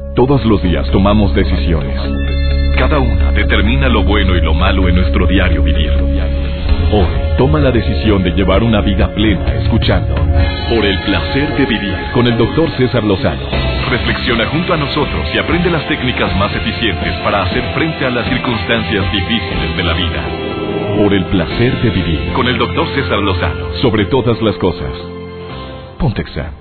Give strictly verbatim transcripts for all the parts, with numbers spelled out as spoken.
Todos los días tomamos decisiones. Cada una determina lo bueno y lo malo en nuestro diario vivir. Hoy, toma la decisión de llevar una vida plena escuchando Por el placer de vivir con el doctor César Lozano. Reflexiona junto a nosotros y aprende las técnicas más eficientes para hacer frente a las circunstancias difíciles de la vida. Por el placer de vivir con el doctor César Lozano. Sobre todas las cosas. Ponte Exa.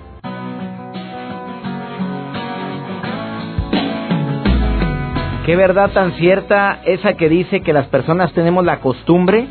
Qué verdad tan cierta esa que dice que las personas tenemos la costumbre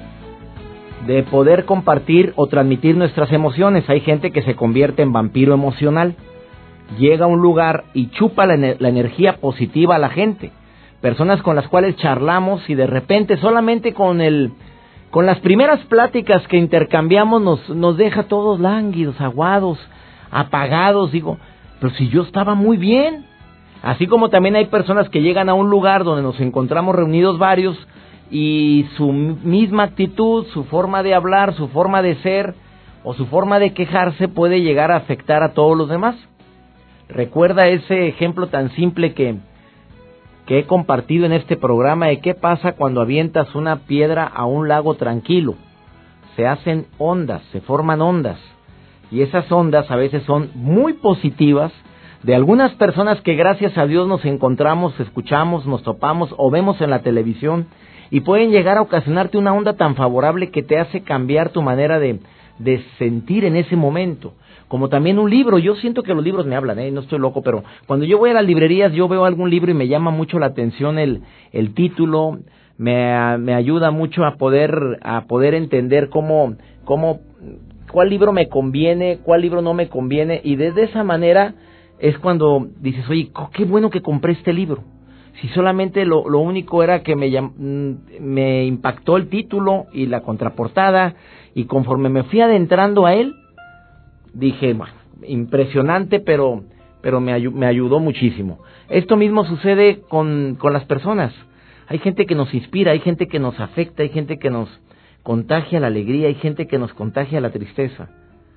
de poder compartir o transmitir nuestras emociones. Hay gente que se convierte en vampiro emocional. Llega a un lugar y chupa la, la energía positiva a la gente. Personas con las cuales charlamos y de repente solamente con el con las primeras pláticas que intercambiamos nos, nos deja todos lánguidos, aguados, apagados. Digo, pero si yo estaba muy bien. Así como también hay personas que llegan a un lugar donde nos encontramos reunidos varios y su misma actitud, su forma de hablar, su forma de ser o su forma de quejarse puede llegar a afectar a todos los demás. Recuerda ese ejemplo tan simple que, que he compartido en este programa de qué pasa cuando avientas una piedra a un lago tranquilo. Se hacen ondas, se forman ondas y esas ondas a veces son muy positivas de algunas personas que gracias a Dios nos encontramos, escuchamos, nos topamos o vemos en la televisión y pueden llegar a ocasionarte una onda tan favorable que te hace cambiar tu manera de, de sentir en ese momento. Como también un libro, yo siento que los libros me hablan, ¿eh? No estoy loco, pero cuando yo voy a las librerías yo veo algún libro y me llama mucho la atención el, el título, me, me ayuda mucho a poder, a poder entender cómo, cómo, cuál libro me conviene, cuál libro no me conviene y desde esa manera es cuando dices, oye, qué bueno que compré este libro. Si solamente lo, lo único era que me, me impactó el título y la contraportada, y conforme me fui adentrando a él, dije, bueno, impresionante, pero, pero me, me ayudó muchísimo. Esto mismo sucede con, con las personas. Hay gente que nos inspira, hay gente que nos afecta, hay gente que nos contagia la alegría, hay gente que nos contagia la tristeza.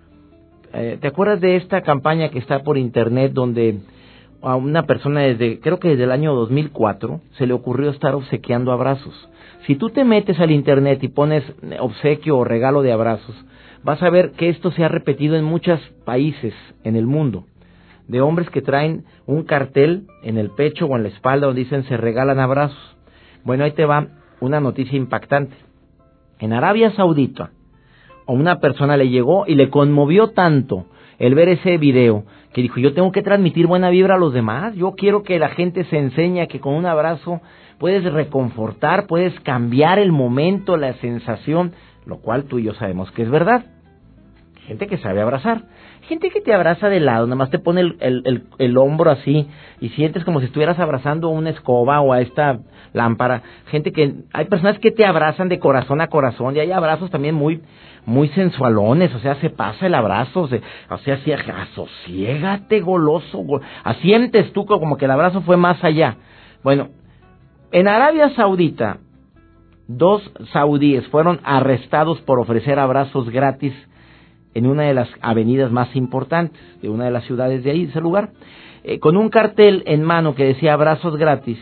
Eh, ¿Te acuerdas de esta campaña que está por internet donde a una persona desde, creo que desde el año dos mil cuatro, se le ocurrió estar obsequiando abrazos? Si tú te metes al internet y pones obsequio o regalo de abrazos, vas a ver que esto se ha repetido en muchos países en el mundo, de hombres que traen un cartel en el pecho o en la espalda donde dicen se regalan abrazos. Bueno, ahí te va una noticia impactante. En Arabia Saudita, a una persona le llegó y le conmovió tanto el ver ese video que dijo, yo tengo que transmitir buena vibra a los demás, yo quiero que la gente se enseñe que con un abrazo puedes reconfortar, puedes cambiar el momento, la sensación, lo cual tú y yo sabemos que es verdad. Gente que sabe abrazar, gente que te abraza de lado, nada más te pone el, el, el, el hombro así y sientes como si estuvieras abrazando una escoba o a esta lámpara. Gente que, hay personas que te abrazan de corazón a corazón y hay abrazos también muy muy sensualones, o sea, se pasa el abrazo, se, o sea, así, asosiégate goloso, go, asientes tú como que el abrazo fue más allá. Bueno, en Arabia Saudita, dos saudíes fueron arrestados por ofrecer abrazos gratis en una de las avenidas más importantes de una de las ciudades de ahí, de ese lugar, eh, con un cartel en mano que decía abrazos gratis.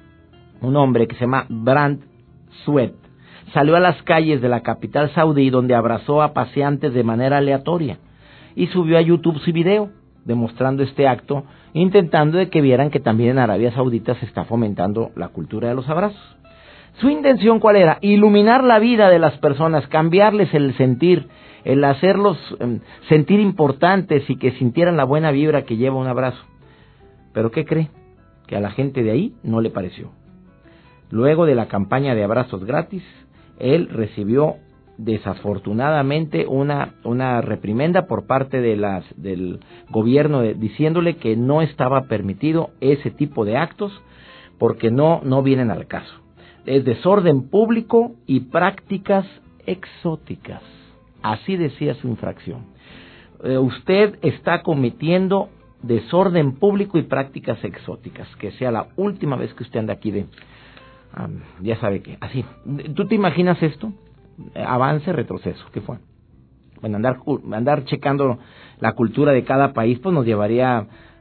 Un hombre que se llama Brand Sweat salió a las calles de la capital saudí donde abrazó a paseantes de manera aleatoria y subió a YouTube su video demostrando este acto, intentando de que vieran que también en Arabia Saudita se está fomentando la cultura de los abrazos. Su intención, ¿cuál era? Iluminar la vida de las personas, cambiarles el sentir, el hacerlos eh, sentir importantes y que sintieran la buena vibra que lleva un abrazo. ¿Pero qué cree? Que a la gente de ahí no le pareció. Luego de la campaña de abrazos gratis, él recibió desafortunadamente una una reprimenda por parte de las del gobierno de, diciéndole que no estaba permitido ese tipo de actos porque no no vienen al caso. Es desorden público y prácticas exóticas. Así decía su infracción. Eh, usted está cometiendo desorden público y prácticas exóticas. Que sea la última vez que usted anda aquí de... Um, ya sabe que, así. ¿Tú te imaginas esto? Avance, retroceso. ¿Qué fue? Bueno, andar andar checando la cultura de cada país, pues nos llevaría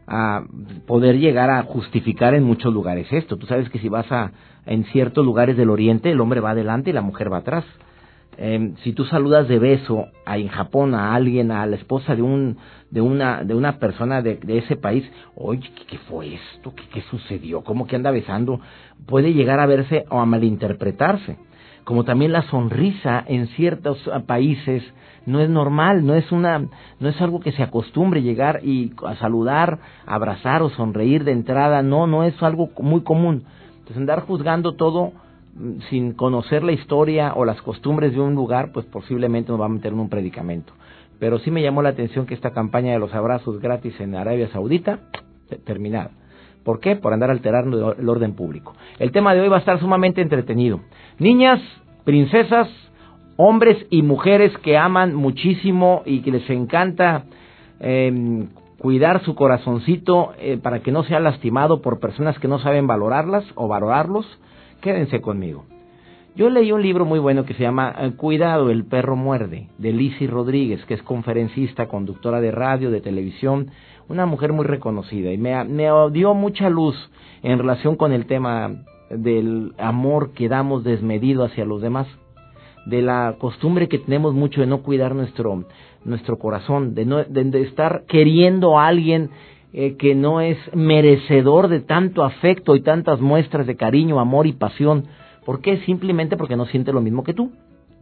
a poder llegar a justificar en muchos lugares esto. Tú sabes que si vas a en ciertos lugares del Oriente, el hombre va adelante y la mujer va atrás. Eh, si tú saludas de beso a, en Japón a alguien, a la esposa de un de una de una persona de, de ese país, oye, ¿qué, qué fue esto? ¿Qué, ¿Qué sucedió? ¿Cómo que anda besando? Puede llegar a verse o a malinterpretarse. Como también la sonrisa en ciertos países no es normal, no es una, no es algo que se acostumbre llegar y a saludar, abrazar o sonreír de entrada, no, no es algo muy común. Entonces andar juzgando todo sin conocer la historia o las costumbres de un lugar, pues posiblemente nos va a meter en un predicamento. Pero sí me llamó la atención que esta campaña de los abrazos gratis en Arabia Saudita, terminada. ¿Por qué? Por andar alterando el orden público. El tema de hoy va a estar sumamente entretenido. Niñas, princesas, hombres y mujeres que aman muchísimo y que les encanta eh, cuidar su corazoncito eh, para que no sea lastimado por personas que no saben valorarlas o valorarlos, quédense conmigo. Yo leí un libro muy bueno que se llama Cuidado, el perro muerde, de Lizzy Rodríguez, que es conferencista, conductora de radio, de televisión, una mujer muy reconocida, y me, me dio mucha luz en relación con el tema del amor que damos desmedido hacia los demás, de la costumbre que tenemos mucho de no cuidar nuestro nuestro corazón, de, no, de, de estar queriendo a alguien eh, que no es merecedor de tanto afecto y tantas muestras de cariño, amor y pasión. ¿Por qué? Simplemente porque no siente lo mismo que tú.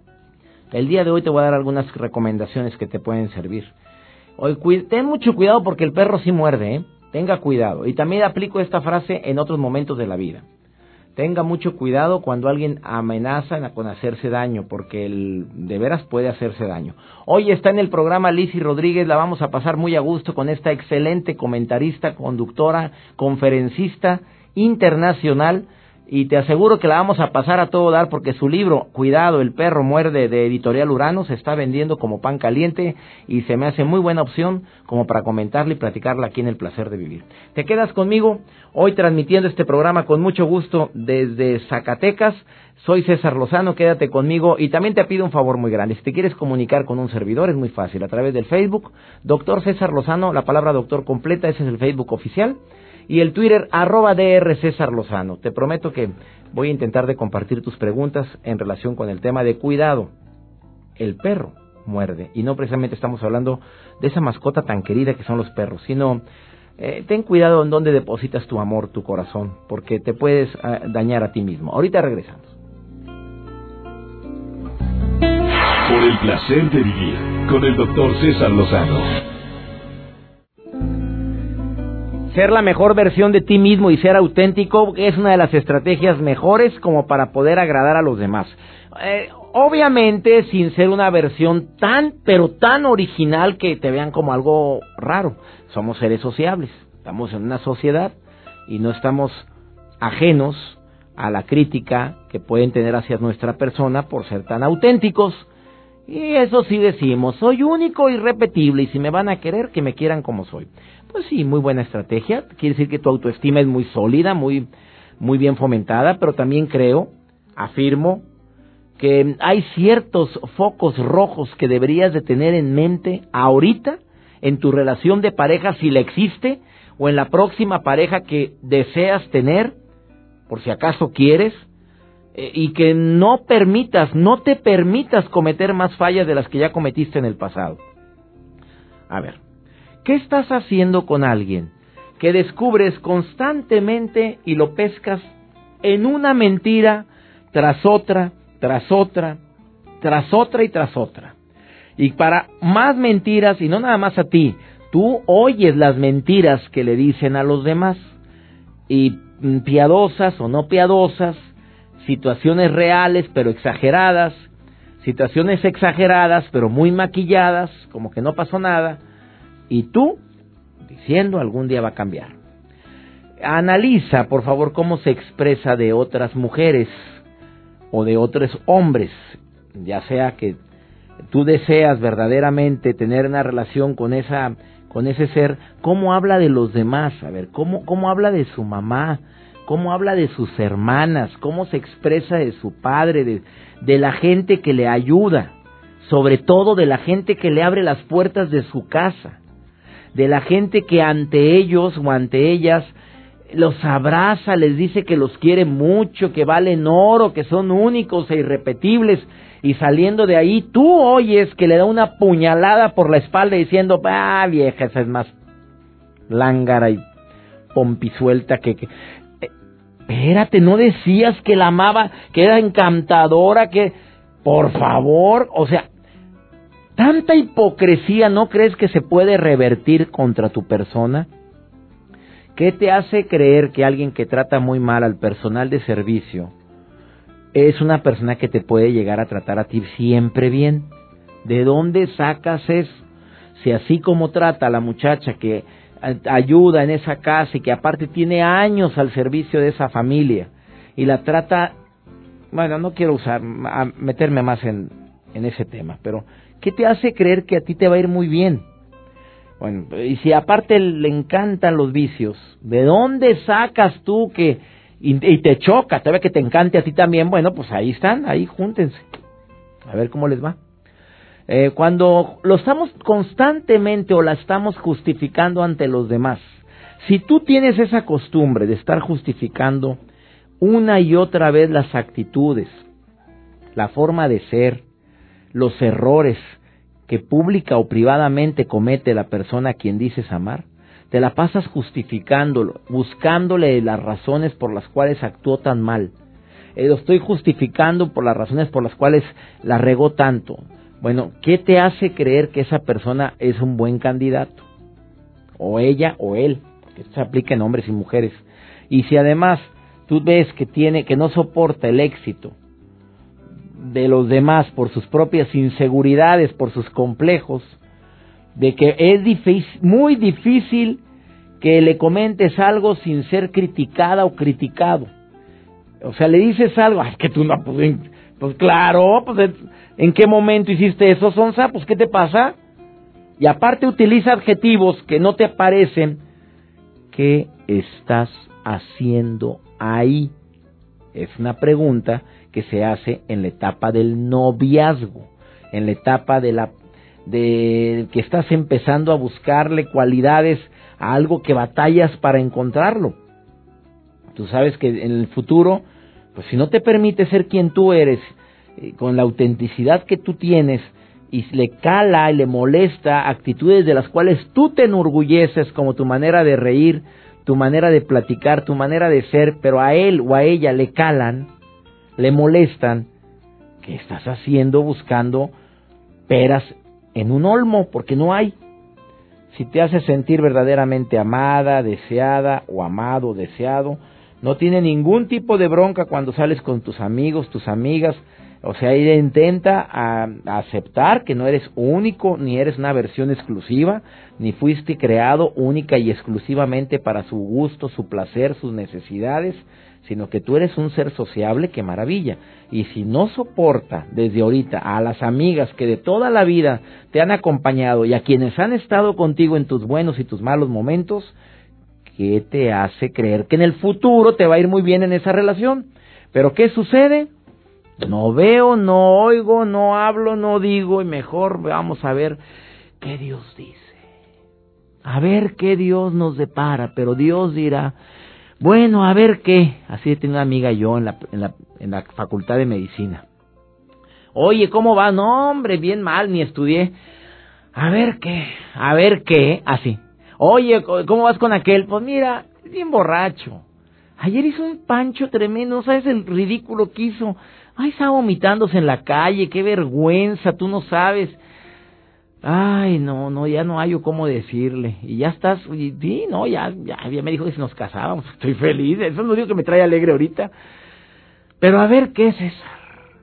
El día de hoy te voy a dar algunas recomendaciones que te pueden servir. Hoy, cu- ten mucho cuidado porque el perro sí muerde, ¿eh? Tenga cuidado. Y también aplico esta frase en otros momentos de la vida. Tenga mucho cuidado cuando alguien amenaza con hacerse daño, porque el, de veras puede hacerse daño. Hoy está en el programa Lizzy Rodríguez, la vamos a pasar muy a gusto con esta excelente comentarista, conductora, conferencista internacional, y te aseguro que la vamos a pasar a todo dar porque su libro, Cuidado, el perro muerde, de Editorial Urano, se está vendiendo como pan caliente y se me hace muy buena opción como para comentarla y platicarla aquí en El Placer de Vivir. ¿Te quedas conmigo? Hoy transmitiendo este programa con mucho gusto desde Zacatecas. Soy César Lozano, quédate conmigo y también te pido un favor muy grande. Si te quieres comunicar con un servidor es muy fácil, a través del Facebook, Doctor César Lozano, la palabra doctor completa, ese es el Facebook oficial. Y el Twitter, arroba DR César Lozano. Te prometo que voy a intentar de compartir tus preguntas en relación con el tema de cuidado. El perro muerde. Y no precisamente estamos hablando de esa mascota tan querida que son los perros, sino eh, ten cuidado en dónde depositas tu amor, tu corazón, porque te puedes eh, dañar a ti mismo. Ahorita regresamos. Por el placer de vivir con el doctor César Lozano. Ser la mejor versión de ti mismo y ser auténtico es una de las estrategias mejores como para poder agradar a los demás. Eh, obviamente sin ser una versión tan, pero tan original que te vean como algo raro. Somos seres sociables, estamos en una sociedad y no estamos ajenos a la crítica que pueden tener hacia nuestra persona por ser tan auténticos. Y eso sí decimos, soy único y irrepetible y si me van a querer, que me quieran como soy. Pues sí, muy buena estrategia, quiere decir que tu autoestima es muy sólida, muy, muy bien fomentada, pero también creo, afirmo, que hay ciertos focos rojos que deberías de tener en mente ahorita en tu relación de pareja, si la existe, o en la próxima pareja que deseas tener, por si acaso quieres, y que no permitas, no te permitas cometer más fallas de las que ya cometiste en el pasado. A ver, ¿qué estás haciendo con alguien que descubres constantemente y lo pescas en una mentira tras otra, tras otra, tras otra y tras otra? Y para más mentiras, y no nada más a ti, tú oyes las mentiras que le dicen a los demás, y piadosas o no piadosas, situaciones reales pero exageradas, situaciones exageradas pero muy maquilladas, como que no pasó nada, y tú diciendo algún día va a cambiar. Analiza, por favor, cómo se expresa de otras mujeres o de otros hombres, ya sea que tú deseas verdaderamente tener una relación con esa, con ese ser, cómo habla de los demás, a ver, cómo, cómo habla de su mamá, cómo habla de sus hermanas, cómo se expresa de su padre, de, de la gente que le ayuda, sobre todo de la gente que le abre las puertas de su casa, de la gente que ante ellos o ante ellas los abraza, les dice que los quiere mucho, que valen oro, que son únicos e irrepetibles, y saliendo de ahí tú oyes que le da una puñalada por la espalda diciendo, ah, vieja, esa es más lángara y pompisuelta que... que... Espérate, ¿no decías que la amaba, que era encantadora, que... Por favor, o sea, tanta hipocresía, ¿no crees que se puede revertir contra tu persona? ¿Qué te hace creer que alguien que trata muy mal al personal de servicio es una persona que te puede llegar a tratar a ti siempre bien? ¿De dónde sacas eso? Si así como trata a la muchacha que ayuda en esa casa y que aparte tiene años al servicio de esa familia y la trata, bueno, no quiero usar, a meterme más en, en ese tema, pero ¿qué te hace creer que a ti te va a ir muy bien? Bueno, y si aparte le encantan los vicios, ¿de dónde sacas tú que, y, y te choca, te ve que te encante a ti también? Bueno, pues ahí están, ahí júntense, a ver cómo les va. Eh, cuando lo estamos constantemente o la estamos justificando ante los demás, si tú tienes esa costumbre de estar justificando una y otra vez las actitudes, la forma de ser, los errores que pública o privadamente comete la persona a quien dices amar, te la pasas justificándolo, buscándole las razones por las cuales actuó tan mal. Eh, lo estoy justificando por las razones por las cuales la regó tanto. Bueno, ¿qué te hace creer que esa persona es un buen candidato? O ella o él, porque esto se aplica en hombres y mujeres. Y si además tú ves que tiene, que no soporta el éxito de los demás por sus propias inseguridades, por sus complejos, de que es difícil, muy difícil que le comentes algo sin ser criticada o criticado. O sea, le dices algo, ay, que tú no, pues, pues claro, pues ¿en qué momento hiciste eso, sonsa? Pues ¿qué te pasa? Y aparte utiliza adjetivos que no te parecen. ¿Qué estás haciendo ahí? Es una pregunta que se hace en la etapa del noviazgo, en la etapa de la de que estás empezando a buscarle cualidades a algo que batallas para encontrarlo. Tú sabes que en el futuro, pues si no te permite ser quien tú eres, eh, con la autenticidad que tú tienes, y le cala y le molesta actitudes de las cuales tú te enorgulleces, como tu manera de reír, tu manera de platicar, tu manera de ser, pero a él o a ella le calan, le molestan, ¿qué estás haciendo buscando peras en un olmo? Porque no hay. Si te hace sentir verdaderamente amada, deseada o amado, deseado, no tiene ningún tipo de bronca cuando sales con tus amigos, tus amigas. O sea, ella intenta a, a aceptar que no eres único, ni eres una versión exclusiva, ni fuiste creado única y exclusivamente para su gusto, su placer, sus necesidades, sino que tú eres un ser sociable, ¡qué maravilla! Y si no soporta desde ahorita a las amigas que de toda la vida te han acompañado y a quienes han estado contigo en tus buenos y tus malos momentos, ¿qué te hace creer que en el futuro te va a ir muy bien en esa relación? ¿Pero qué sucede? No veo, no oigo, no hablo, no digo, y mejor vamos a ver qué Dios dice. A ver qué Dios nos depara, pero Dios dirá, bueno, a ver qué. Así tenía una amiga yo en la, en la, en la facultad de medicina. Oye, ¿cómo va? No, hombre, bien mal, ni estudié. A ver qué, a ver qué, así. Oye, ¿cómo vas con aquel? Pues mira, bien borracho. Ayer hizo un pancho tremendo, ¿sabes el ridículo que hizo? Ay, estaba vomitándose en la calle, qué vergüenza, tú no sabes. Ay, no, no, ya no hay cómo decirle. Y ya estás, y, sí, no, ya, ya, ya me dijo que si nos casábamos, estoy feliz, eso es lo único que me trae alegre ahorita. Pero a ver qué, César.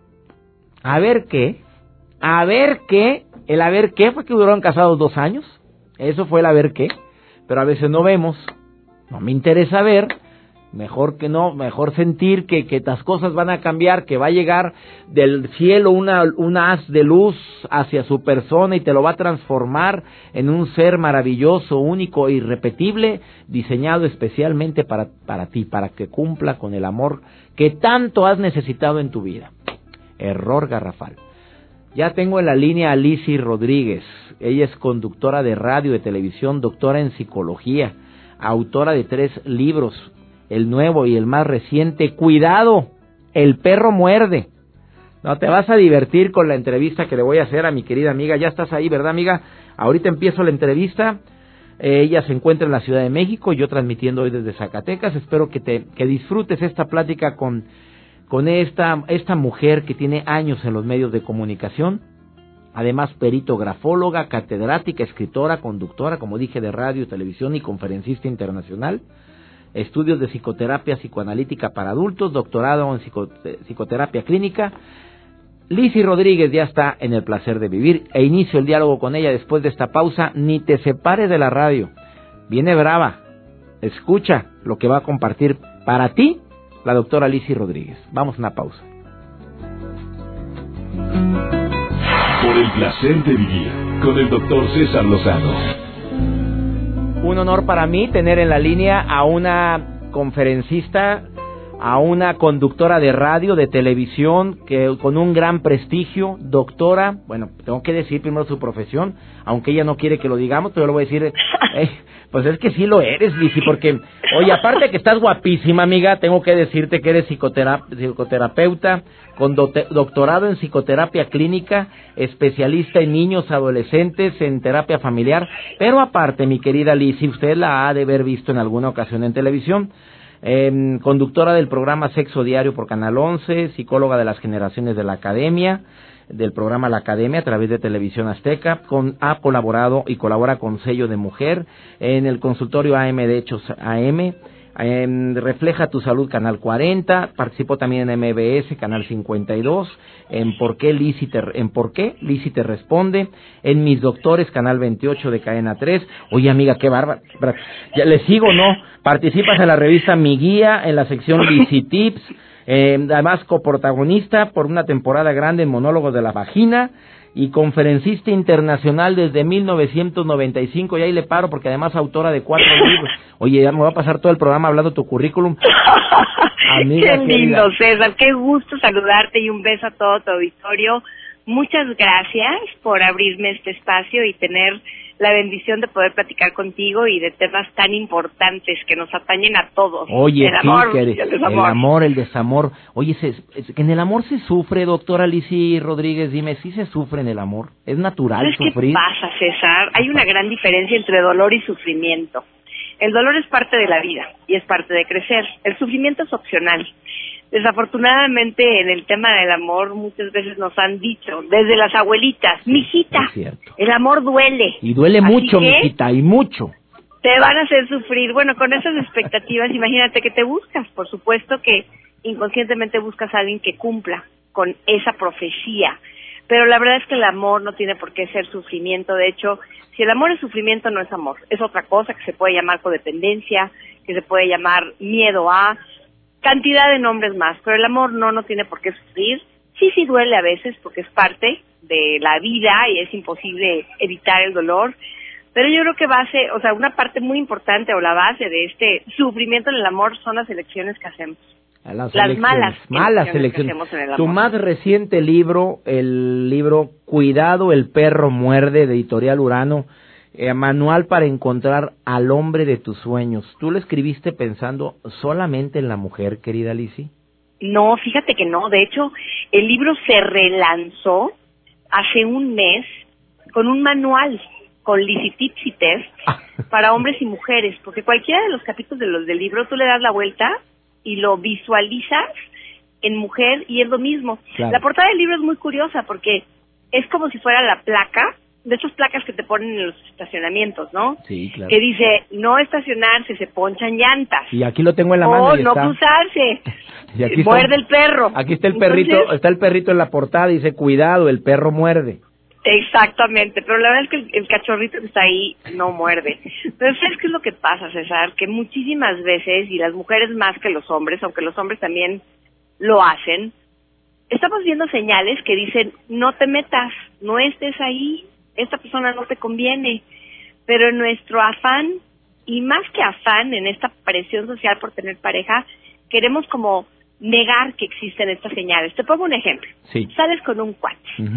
A ver qué. A ver qué. El a ver qué fue que duraron casados dos años. Eso fue el a ver qué. Pero a veces no vemos. No me interesa ver. Mejor que no, mejor sentir que, que las cosas van a cambiar, que va a llegar del cielo una, una haz de luz hacia su persona y te lo va a transformar en un ser maravilloso, único e irrepetible, diseñado especialmente para, para ti, para que cumpla con el amor que tanto has necesitado en tu vida. Error garrafal. Ya tengo en la línea a Lizzy Rodríguez. Ella es conductora de radio, de televisión, doctora en psicología, autora de tres libros, el nuevo y el más reciente, Cuidado, el perro muerde. No, te vas a divertir con la entrevista que le voy a hacer a mi querida amiga. Ya estás ahí, ¿verdad, amiga? Ahorita empiezo la entrevista. Eh, ella se encuentra en la Ciudad de México, yo transmitiendo hoy desde Zacatecas. Espero que te que disfrutes esta plática con, con esta, esta mujer que tiene años en los medios de comunicación. Además, perito grafóloga, catedrática, escritora, conductora, como dije, de radio, televisión y conferencista internacional. Estudios de psicoterapia psicoanalítica para adultos, doctorado en psico, psicoterapia clínica. Lizzy Rodríguez ya está en el placer de vivir e inicio el diálogo con ella después de esta pausa. Ni te separes de la radio. Viene brava. Escucha lo que va a compartir para ti la doctora Lizzy Rodríguez. Vamos a una pausa. Por el placer de vivir con el doctor César Lozano. Un honor para mí tener en la línea a una conferencista, a una conductora de radio, de televisión, que con un gran prestigio, doctora, bueno, tengo que decir primero su profesión, aunque ella no quiere que lo digamos, pero yo lo voy a decir, eh, pues es que sí lo eres, Lizzy, porque, oye, aparte que estás guapísima, amiga, tengo que decirte que eres psicotera- psicoterapeuta, con do- doctorado en psicoterapia clínica, especialista en niños, adolescentes, en terapia familiar, pero aparte, mi querida Lizzy, usted la ha de haber visto en alguna ocasión en televisión, Eh, conductora del programa Sexo Diario por Canal once, psicóloga de las generaciones de la Academia, del programa La Academia a través de Televisión Azteca, con, ha colaborado y colabora con Sello de Mujer, en el consultorio A M de Hechos A M, en Refleja tu Salud Canal cuarenta, participó también en M B S Canal cincuenta y dos, en Por qué Lizzy te, en Por qué Lizzy te responde, en Mis Doctores Canal veintiocho de Cadena tres. Oye, amiga, qué bárbara, ya le sigo, ¿no? Participas en la revista Mi Guía, en la sección Lizzy Tips, eh, además coprotagonista por una temporada grande en Monólogos de la Vagina y conferencista internacional desde mil novecientos noventa y cinco, y ahí le paro porque además autora de cuatro libros. Oye, ya me va a pasar todo el programa hablando tu currículum. Amiga, qué lindo, querida. César, qué gusto saludarte y un beso a todo tu auditorio. Muchas gracias por abrirme este espacio y tener la bendición de poder platicar contigo y de temas tan importantes que nos atañen a todos. Oye, el sí, amor, que el, el amor, el desamor. Oye, se, es, que en el amor se sufre, doctora Lizzy Rodríguez, dime, ¿sí se sufre en el amor? ¿Es natural ¿Sabes sufrir? ¿Qué pasa, César? Hay una gran diferencia entre dolor y sufrimiento. El dolor es parte de la vida y es parte de crecer. El sufrimiento es opcional. Desafortunadamente, en el tema del amor, muchas veces nos han dicho, desde las abuelitas, sí, mijita, el amor duele. Y duele Así mucho, que mijita, y mucho. Te van a hacer sufrir. Bueno, con esas expectativas, imagínate que te buscas. Por supuesto que inconscientemente buscas a alguien que cumpla con esa profecía. Pero la verdad es que el amor no tiene por qué ser sufrimiento. De hecho, si el amor es sufrimiento, no es amor. Es otra cosa que se puede llamar codependencia, que se puede llamar miedo a, cantidad de nombres más. Pero el amor no, no tiene por qué sufrir. Sí, sí duele a veces porque es parte de la vida y es imposible evitar el dolor. Pero yo creo que base, o sea, una parte muy importante o la base de este sufrimiento en el amor son las elecciones que hacemos. Las, las malas, malas elecciones. elecciones. Que hacemos en el amor. Tu más reciente libro, el libro Cuidado, el perro muerde, de Editorial Urano, eh, manual para encontrar al hombre de tus sueños. ¿Tú lo escribiste pensando solamente en la mujer, querida Lizzy? No, fíjate que no. De hecho, el libro se relanzó hace un mes con un manual, con Lizzy Tips y Test para hombres y mujeres, porque cualquiera de los capítulos de los del libro tú le das la vuelta y lo visualizas en mujer y es lo mismo. Claro. La portada del libro es muy curiosa porque es como si fuera la placa, de esas placas que te ponen en los estacionamientos, ¿no? Sí, claro. Que dice, no estacionarse, se ponchan llantas. Y aquí lo tengo en la mano. O y no está. cruzarse. Y aquí muerde está, el perro. Aquí está el perrito, Entonces, está el perrito en la portada y dice, cuidado, el perro muerde. Exactamente, pero la verdad es que el, el cachorrito que está ahí no muerde. Pero ¿sabes qué es lo que pasa, César? Que muchísimas veces, y las mujeres más que los hombres, aunque los hombres también lo hacen, estamos viendo señales que dicen, no te metas, no estés ahí, esta persona no te conviene. Pero en nuestro afán, y más que afán, en esta presión social por tener pareja, queremos como negar que existen estas señales. Te pongo un ejemplo. Sí. Sales con un cuate. Uh-huh.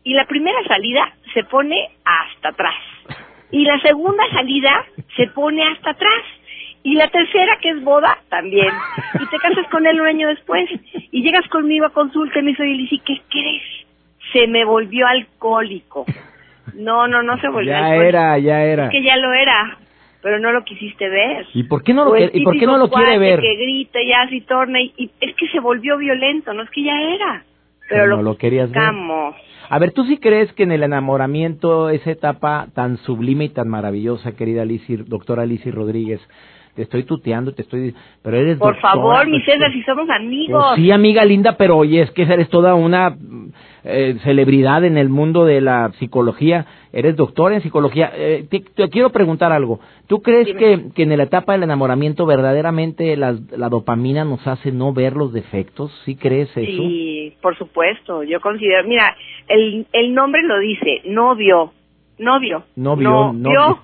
y la primera salida se pone hasta atrás, y la segunda salida se pone hasta atrás, y la tercera, que es boda, también, y te casas con él un año después, y llegas conmigo a consulta y me dice, oye, Lisi, ¿qué crees? Se me volvió alcohólico. No, no, no se volvió ya alcohólico. Ya era, ya era. Es que ya lo era, pero no lo quisiste ver. ¿Y por qué no lo, que, ¿y por qué no lo quiere ver? Que grita y así torna, y, y es que se volvió violento, no es que ya era, pero, pero no lo, lo querías ver. A ver, ¿tú sí crees que en el enamoramiento, esa etapa tan sublime y tan maravillosa, querida Lisi, doctora Lisi Rodríguez, te estoy tuteando, te estoy... pero eres Por doctora, favor, mi pues, César, si somos amigos. Pues sí, amiga linda, pero oye, es que eres toda una eh, celebridad en el mundo de la psicología, eres doctora en psicología. Eh, te, te quiero preguntar algo. ¿Tú crees que, que en la etapa del enamoramiento verdaderamente la, la dopamina nos hace no ver los defectos? ¿Sí crees eso? Sí, por supuesto. Yo considero, mira, el, el nombre lo dice, novio, novio. Novio, no, novio.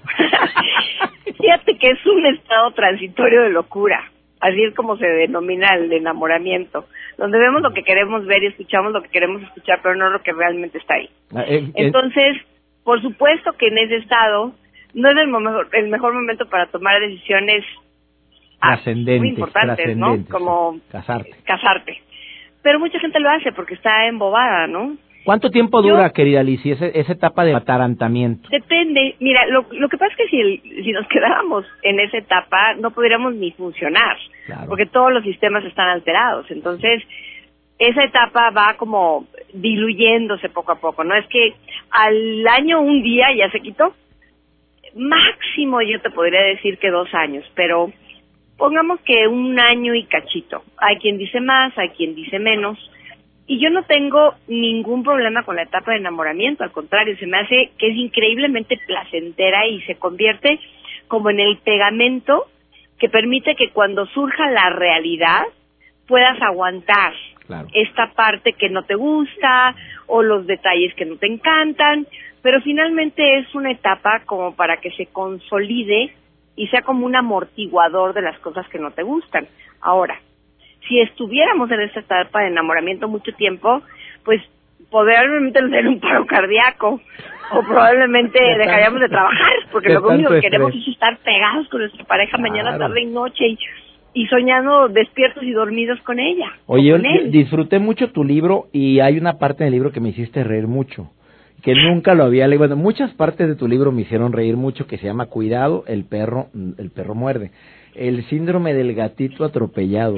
Fíjate que es un estado transitorio de locura, así es como se denomina el enamoramiento, donde vemos lo que queremos ver y escuchamos lo que queremos escuchar, pero no lo que realmente está ahí. Ah, eh, eh. Entonces, por supuesto que en ese estado no es el mejor, el mejor momento para tomar decisiones trascendentes, muy importantes, ¿no? Como casarte. casarte. Pero mucha gente lo hace porque está embobada, ¿no? ¿Cuánto tiempo Yo, dura, querida Lisi, esa, esa etapa de atarantamiento? Depende. Mira, lo, lo que pasa es que si, el, si nos quedáramos en esa etapa, no podríamos ni funcionar, claro, porque todos los sistemas están alterados. Entonces, esa etapa va como diluyéndose poco a poco. No es que al año, un día, ya se quitó. Máximo yo te podría decir que dos años, pero pongamos que un año y cachito. Hay quien dice más, hay quien dice menos. Y yo no tengo ningún problema con la etapa de enamoramiento, al contrario, se me hace que es increíblemente placentera y se convierte como en el pegamento que permite que cuando surja la realidad puedas aguantar, claro, esta parte que no te gusta o los detalles que no te encantan, pero finalmente es una etapa como para que se consolide y sea como un amortiguador de las cosas que no te gustan. Ahora, si estuviéramos en esta etapa de enamoramiento mucho tiempo, pues probablemente nos den un paro cardíaco o probablemente dejaríamos de trabajar, porque lo único que queremos es estar pegados con nuestra pareja, claro, mañana, tarde y noche y, y soñando despiertos y dormidos con ella. Oye, yo con él. disfruté mucho tu libro y hay una parte del libro que me hiciste reír mucho, que nunca lo había leído. Bueno, muchas partes de tu libro me hicieron reír mucho, que se llama Cuidado, el perro, el perro muerde. El síndrome del gatito atropellado.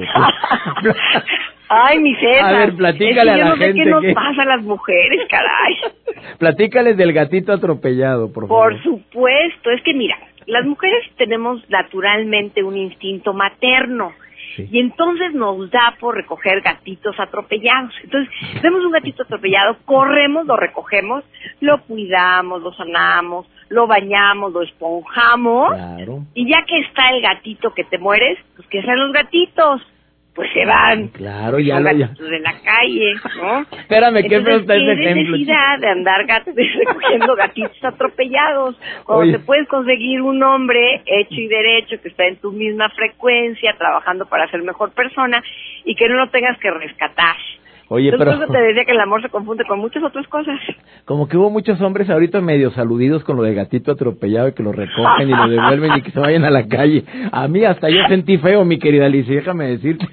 Ay, mi César. A ver, platícale es que a la yo no gente. sé qué nos que... pasa a las mujeres, caray. Platícales del gatito atropellado, por favor. Por supuesto. Es que mira, las mujeres tenemos naturalmente un instinto materno. Sí. Y entonces nos da por recoger gatitos atropellados. Entonces, vemos un gatito atropellado, corremos, lo recogemos, lo cuidamos, lo sanamos, lo bañamos, lo esponjamos. Claro. Y ya que está el gatito que te mueres, pues ¿qué hacen los gatitos? Pues se van. Claro, ya los lo ya. gatitos de la calle, ¿no? Espérame, ¿qué me está ese ejemplo? ¿Qué necesidad de andar gat recogiendo gatitos atropellados? Cuando Oye. te puedes conseguir un hombre hecho y derecho que está en tu misma frecuencia, trabajando para ser mejor persona y que no lo tengas que rescatar. Oye, Entonces, pero... por eso te decía que el amor se confunde con muchas otras cosas. Como que hubo muchos hombres ahorita medio saludidos con lo de gatito atropellado y que lo recogen y lo devuelven y que se vayan a la calle. A mí hasta yo sentí feo, mi querida Liz, déjame decirte.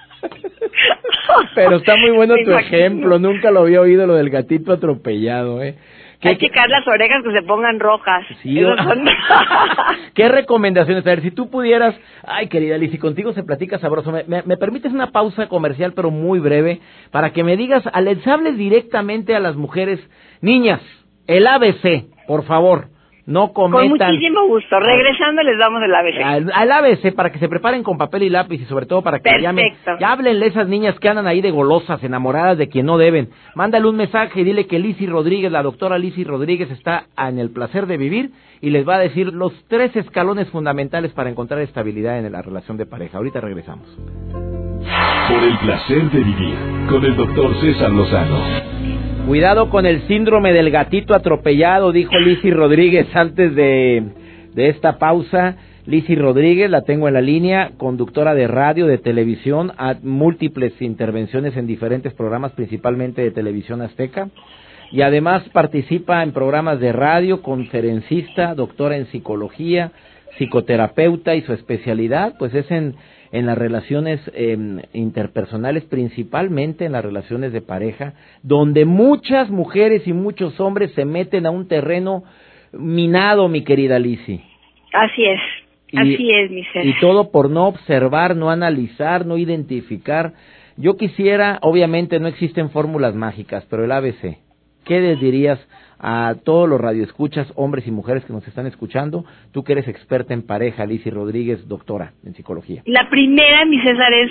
Pero está muy bueno tu ejemplo, nunca lo había oído lo del gatito atropellado, ¿eh? Hay que checar las orejas que se pongan rojas. Sí, son... ¿Qué recomendaciones? A ver, si tú pudieras... Ay, querida Liz, si contigo se platica sabroso, ¿me, me, me permites una pausa comercial, pero muy breve, para que me digas, les hables directamente a las mujeres, niñas, el A B C, por favor, no cometan... Con muchísimo gusto, regresando les damos el A B C. Al, al A B C, para que se preparen con papel y lápiz y sobre todo para que Perfecto. llamen, ya háblenle a esas niñas que andan ahí de golosas, enamoradas de quien no deben. Mándale un mensaje y dile que Lisi Rodríguez, la doctora Lisi Rodríguez, está en el placer de vivir y les va a decir los tres escalones fundamentales para encontrar estabilidad en la relación de pareja. Ahorita regresamos. Por el placer de vivir, con el doctor César Lozano. Cuidado con el síndrome del gatito atropellado, dijo Lisi Rodríguez antes de, de esta pausa. Lisi Rodríguez, la tengo en la línea, conductora de radio, de televisión, a múltiples intervenciones en diferentes programas, principalmente de Televisión Azteca. Y además participa en programas de radio, conferencista, doctora en psicología, psicoterapeuta, y su especialidad pues es en, en las relaciones eh, interpersonales, principalmente en las relaciones de pareja, donde muchas mujeres y muchos hombres se meten a un terreno minado, mi querida Lizzy. Así es, y, así es, mi César. Y todo por no observar, no analizar, no identificar. Yo quisiera, obviamente no existen fórmulas mágicas, pero el A B C, ¿qué les dirías a todos los radioescuchas, hombres y mujeres que nos están escuchando? Tú que eres experta en pareja, Lizzy Rodríguez, doctora en psicología. La primera, mi César, es,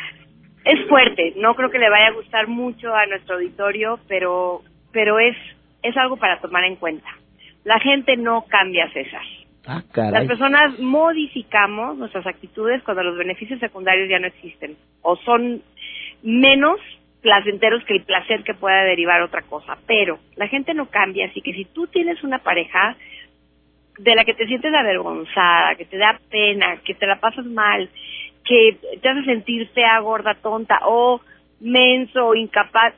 es fuerte. No creo que le vaya a gustar mucho a nuestro auditorio, pero, pero es, es algo para tomar en cuenta. La gente no cambia, César. Ah, caray. Las personas modificamos nuestras actitudes cuando los beneficios secundarios ya no existen o son menos placenteros que el placer que pueda derivar otra cosa. Pero la gente no cambia, así que si tú tienes una pareja de la que te sientes avergonzada, que te da pena, que te la pasas mal, que te hace sentir fea, gorda, tonta o menso o incapaz,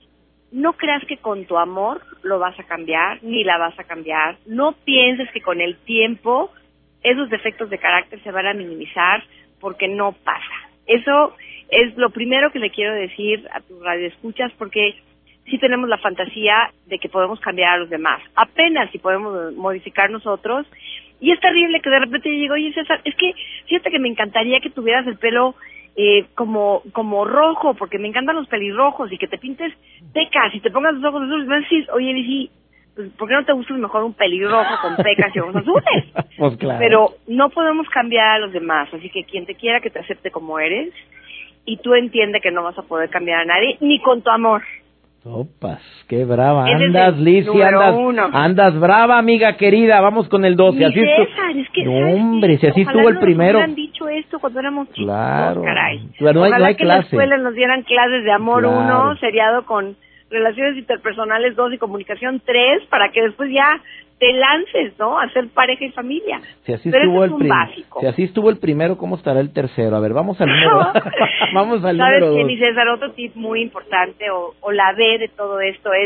no creas que con tu amor lo vas a cambiar, ni la vas a cambiar. No pienses que con el tiempo esos defectos de carácter se van a minimizar, porque no pasa. Eso es lo primero que le quiero decir a tus radioescuchas, porque sí tenemos la fantasía de que podemos cambiar a los demás. Apenas si podemos modificar nosotros. Y es terrible que de repente yo digo, oye César, es que fíjate que me encantaría que tuvieras el pelo Eh, como como rojo, porque me encantan los pelirrojos, y que te pintes pecas y te pongas los ojos azules. Me decís, oye, Lizzy, pues, ¿por qué no te gusta mejor un pelirrojo con pecas y ojos azules? Pues claro. Pero no podemos cambiar a los demás, así que quien te quiera que te acepte como eres, y tú entiende que no vas a poder cambiar a nadie, ni con tu amor. Opas, qué brava Ese andas, Lizzy, andas, uno. andas brava, amiga querida. Vamos con el dos. Mi así César, es que, no, hombre, si así estuvo el primero. Ojalá nos hubieran dicho esto cuando éramos chicos, claro. caray. Pero no hay, Ojalá no hay que clase. en la escuela nos dieran clases de amor Claro. uno, seriado con relaciones interpersonales dos y comunicación tres, para que después ya te lances, ¿no? A ser pareja y familia. Si así Pero estuvo ese el es un prim- básico. Si así estuvo el primero, ¿cómo estará el tercero? A ver, vamos al número. Vamos al ¿Sabes número qué, dos. mi César? Otro tip muy importante, o, o la B de todo esto es,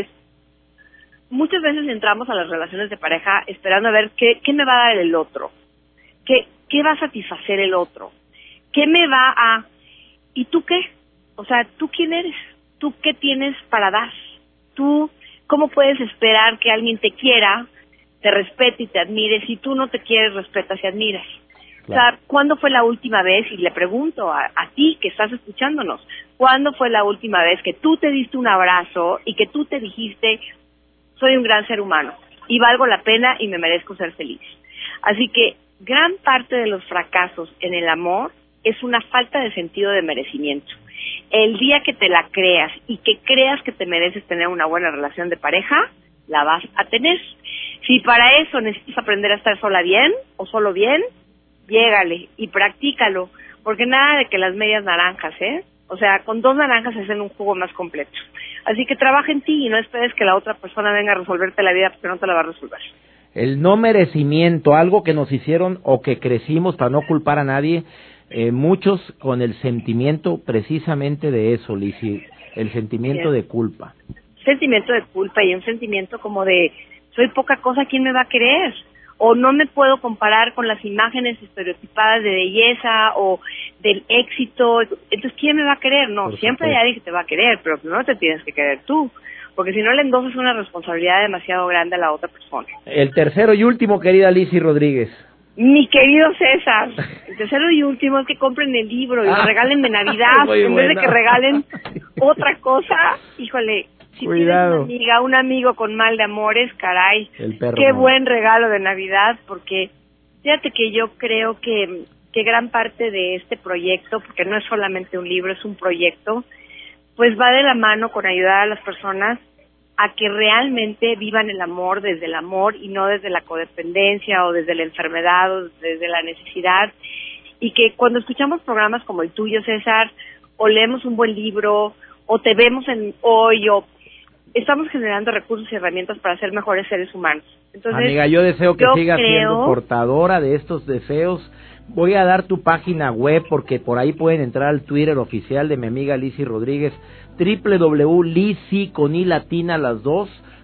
muchas veces entramos a las relaciones de pareja esperando a ver qué, qué me va a dar el otro, qué, qué va a satisfacer el otro, qué me va a... ¿Y tú qué? O sea, ¿tú quién eres? ¿Tú qué tienes para dar? ¿Tú cómo puedes esperar que alguien te quiera, te respete y te admire si tú no te quieres, respetas y admiras? Claro. O sea, ¿cuándo fue la última vez, y le pregunto a, a ti que estás escuchándonos, ¿cuándo fue la última vez que tú te diste un abrazo y que tú te dijiste, soy un gran ser humano y valgo la pena y me merezco ser feliz? Así que gran parte de los fracasos en el amor es una falta de sentido de merecimiento. El día que te la creas y que creas que te mereces tener una buena relación de pareja, la vas a tener. Si para eso necesitas aprender a estar sola bien o solo bien, llégale y practícalo, porque nada de que las medias naranjas, ¿eh? O sea, con dos naranjas se hacen un jugo más completo. Así que trabaja en ti y no esperes que la otra persona venga a resolverte la vida, porque no te la va a resolver. El no merecimiento, algo que nos hicieron o que crecimos, para no culpar a nadie, eh, muchos con el sentimiento precisamente de eso, Lizzy, el sentimiento Bien. de culpa. Sentimiento de culpa y un sentimiento como de, soy poca cosa, ¿quién me va a querer? O no me puedo comparar con las imágenes estereotipadas de belleza o del éxito. Entonces, ¿quién me va a querer? No, Por siempre supuesto. hay alguien que te va a querer, pero primero te tienes que querer tú, porque si no le endosas una responsabilidad demasiado grande a la otra persona. El tercero y último, querida Lizzy Rodríguez. Mi querido César, el tercero y último es que compren el libro y Ah. lo regalen de Navidad, Muy en vez de buena. que regalen otra cosa. Híjole, si Cuidado. tienes una amiga, un amigo con mal de amores, caray, El perro qué no. buen regalo de Navidad, porque fíjate que yo creo que, que gran parte de este proyecto, porque no es solamente un libro, es un proyecto, pues va de la mano con ayudar a las personas a que realmente vivan el amor desde el amor y no desde la codependencia o desde la enfermedad o desde la necesidad. Y que cuando escuchamos programas como el tuyo, César, o leemos un buen libro, o te vemos en hoy, o estamos generando recursos y herramientas para ser mejores seres humanos. Entonces, amiga, yo deseo que yo sigas creo... siendo portadora de estos deseos. Voy a dar tu página web, porque por ahí pueden entrar al Twitter oficial de mi amiga Lizzy Rodríguez, doble u doble u doble u punto lizzy con i latina las dos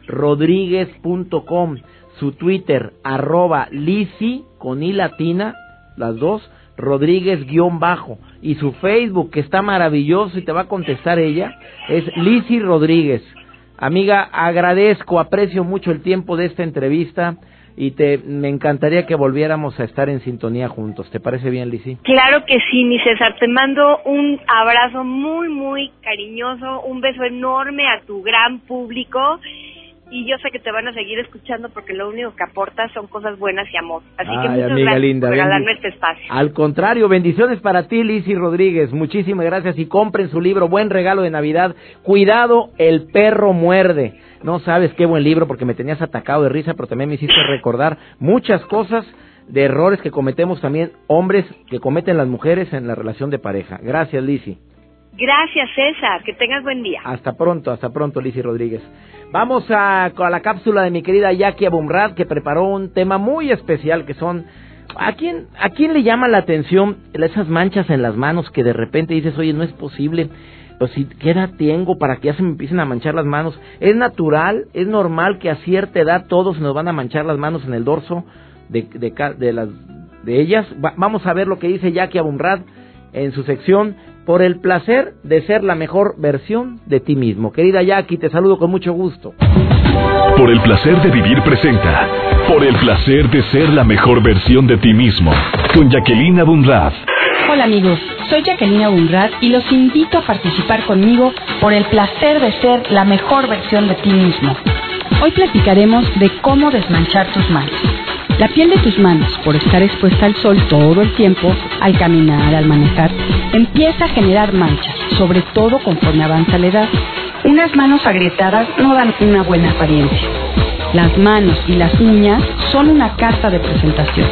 rodríguez punto com, su Twitter, arroba Lizzy, con I latina, las dos, Rodríguez guión bajo, y su Facebook, que está maravilloso y te va a contestar ella, es Lizzy Rodríguez. Amiga, agradezco, aprecio mucho el tiempo de esta entrevista y te me encantaría que volviéramos a estar en sintonía juntos. ¿Te parece bien, Lizzy? Claro que sí, mi César. Te mando un abrazo muy, muy cariñoso, un beso enorme a tu gran público. Y yo sé que te van a seguir escuchando porque lo único que aportas son cosas buenas y amor. Así Ay, que muchas amiga gracias linda, por regalarme bendi- este espacio. Al contrario, bendiciones para ti, Lizzy Rodríguez. Muchísimas gracias y compren su libro. Buen regalo de Navidad. Cuidado, el perro muerde. No sabes qué buen libro porque me tenías atacado de risa, pero también me hiciste recordar muchas cosas de errores que cometemos también hombres, que cometen las mujeres en la relación de pareja. Gracias, Lizzy. Gracias, César. Que tengas buen día. Hasta pronto, hasta pronto, Lizzy Rodríguez. Vamos a, a la cápsula de mi querida Jackie Abumrad, que preparó un tema muy especial, que son... ¿A quién, ¿A quién le llama la atención esas manchas en las manos que de repente dices, oye, no es posible? Pues si, ¿qué edad tengo para que ya se me empiecen a manchar las manos? ¿Es natural, es normal que a cierta edad todos nos van a manchar las manos en el dorso de, de, de, de, las, de ellas? Va, vamos a ver lo que dice Jackie Abumrad en su sección Por el placer de ser la mejor versión de ti mismo. Querida Jackie, te saludo con mucho gusto. Por el placer de vivir presenta Por el placer de ser la mejor versión de ti mismo, con Jacqueline Abumrad. Hola amigos, soy Jacqueline Abumrad y los invito a participar conmigo por el placer de ser la mejor versión de ti mismo. Hoy platicaremos de cómo desmanchar tus manos. La piel de tus manos, por estar expuesta al sol todo el tiempo, al caminar, al manejar, empieza a generar manchas, sobre todo conforme avanza la edad. Unas manos agrietadas no dan una buena apariencia. Las manos y las uñas son una carta de presentación.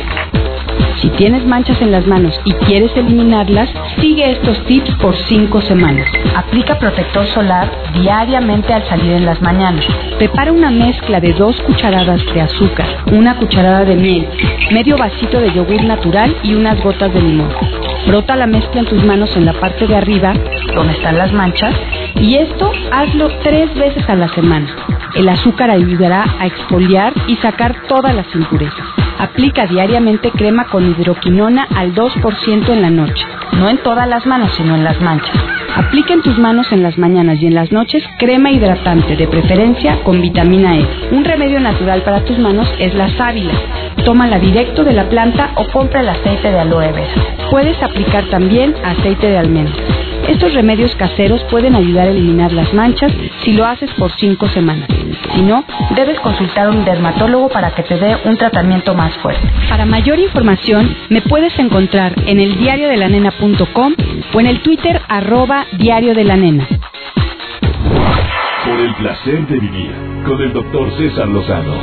Si tienes manchas en las manos y quieres eliminarlas, sigue estos tips por cinco semanas. Aplica protector solar diariamente al salir en las mañanas. Prepara una mezcla de dos cucharadas de azúcar, una cucharada de miel, medio vasito de yogur natural y unas gotas de limón. Frota la mezcla en tus manos en la parte de arriba, donde están las manchas, y esto hazlo tres veces a la semana. El azúcar ayudará a exfoliar y sacar todas las impurezas. Aplica diariamente crema con hidroquinona al dos por ciento en la noche. No en todas las manos, sino en las manchas. Aplica en tus manos en las mañanas y en las noches crema hidratante, de preferencia con vitamina E. Un remedio natural para tus manos es la sábila. Tómala directo de la planta o compra el aceite de aloe vera. Puedes aplicar también aceite de almendra. Estos remedios caseros pueden ayudar a eliminar las manchas si lo haces por cinco semanas. Si no, debes consultar a un dermatólogo para que te dé un tratamiento más fuerte. Para mayor información, me puedes encontrar en el diario de la nena punto com o en el Twitter arroba diario de la nena. Por el placer de vivir, con el doctor César Lozano.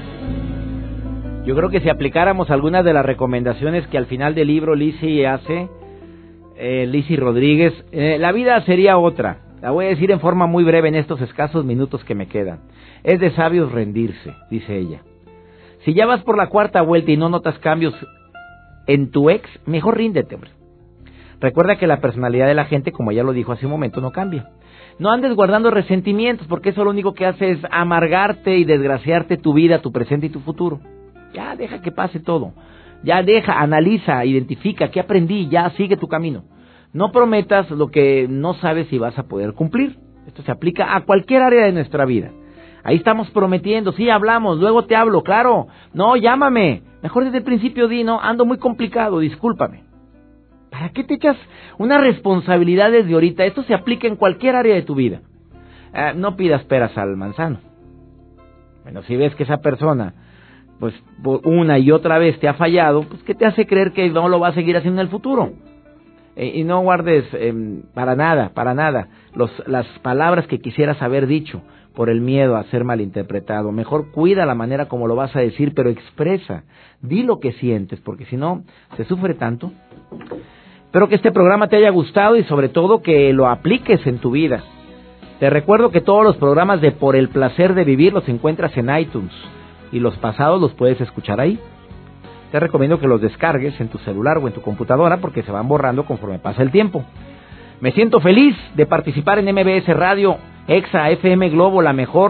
Yo creo que si aplicáramos algunas de las recomendaciones que al final del libro Lizzy hace, eh, Lizzy Rodríguez, eh, la vida sería otra. La voy a decir en forma muy breve en estos escasos minutos que me quedan. Es de sabios rendirse, dice ella. Si ya vas por la cuarta vuelta y no notas cambios en tu ex, mejor ríndete, hombre. Recuerda que la personalidad de la gente, como ya lo dijo hace un momento, no cambia. No andes guardando resentimientos, porque eso lo único que hace es amargarte y desgraciarte tu vida, tu presente y tu futuro. Ya deja que pase todo. Ya deja, analiza, identifica qué aprendí, ya sigue tu camino. No prometas lo que no sabes si vas a poder cumplir. Esto se aplica a cualquier área de nuestra vida. Ahí estamos prometiendo, sí, hablamos, luego te hablo, claro. No, llámame. Mejor desde el principio di, no, ando muy complicado, discúlpame. ¿Para qué te echas una responsabilidad desde ahorita? Esto se aplica en cualquier área de tu vida. Eh, no pidas peras al manzano. Bueno, si ves que esa persona, pues una y otra vez te ha fallado, pues ¿qué te hace creer que no lo va a seguir haciendo en el futuro? Eh, y no guardes eh, para nada, para nada, los, las palabras que quisieras haber dicho por el miedo a ser malinterpretado. Mejor cuida la manera como lo vas a decir, pero expresa, di lo que sientes, porque si no, se sufre tanto. Espero que este programa te haya gustado y sobre todo que lo apliques en tu vida. Te recuerdo que todos los programas de Por el Placer de Vivir los encuentras en iTunes y los pasados los puedes escuchar ahí. Te recomiendo que los descargues en tu celular o en tu computadora porque se van borrando conforme pasa el tiempo. Me siento feliz de participar en M B S Radio, Exa, F M Globo, la mejor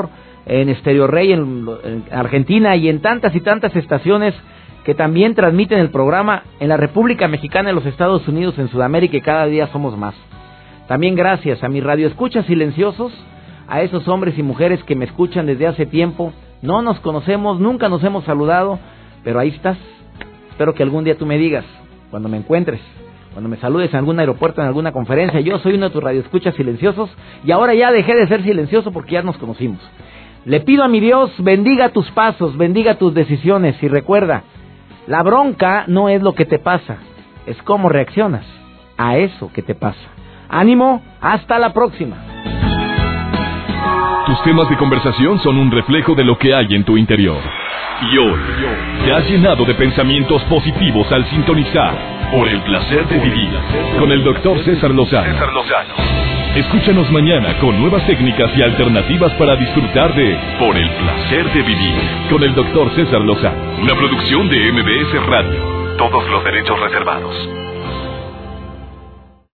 en Stereo Rey, en, en Argentina y en tantas y tantas estaciones que también transmiten el programa en la República Mexicana, en los Estados Unidos, en Sudamérica, y cada día somos más. También gracias a mis radioescuchas silenciosos, a esos hombres y mujeres que me escuchan desde hace tiempo. No nos conocemos, nunca nos hemos saludado, pero ahí estás. Espero que algún día tú me digas, cuando me encuentres, cuando me saludes en algún aeropuerto, en alguna conferencia, yo soy uno de tus radioescuchas silenciosos, y ahora ya dejé de ser silencioso porque ya nos conocimos. Le pido a mi Dios, bendiga tus pasos, bendiga tus decisiones, y recuerda, la bronca no es lo que te pasa, es cómo reaccionas a eso que te pasa. ¡Ánimo! ¡Hasta la próxima! Tus temas de conversación son un reflejo de lo que hay en tu interior. Y hoy te has llenado de pensamientos positivos al sintonizar Por el Placer de Vivir con el doctor César Lozano. César Lozano. Escúchanos mañana con nuevas técnicas y alternativas para disfrutar de Por el Placer de Vivir con el doctor César Lozano. Una producción de M B S Radio. Todos los derechos reservados.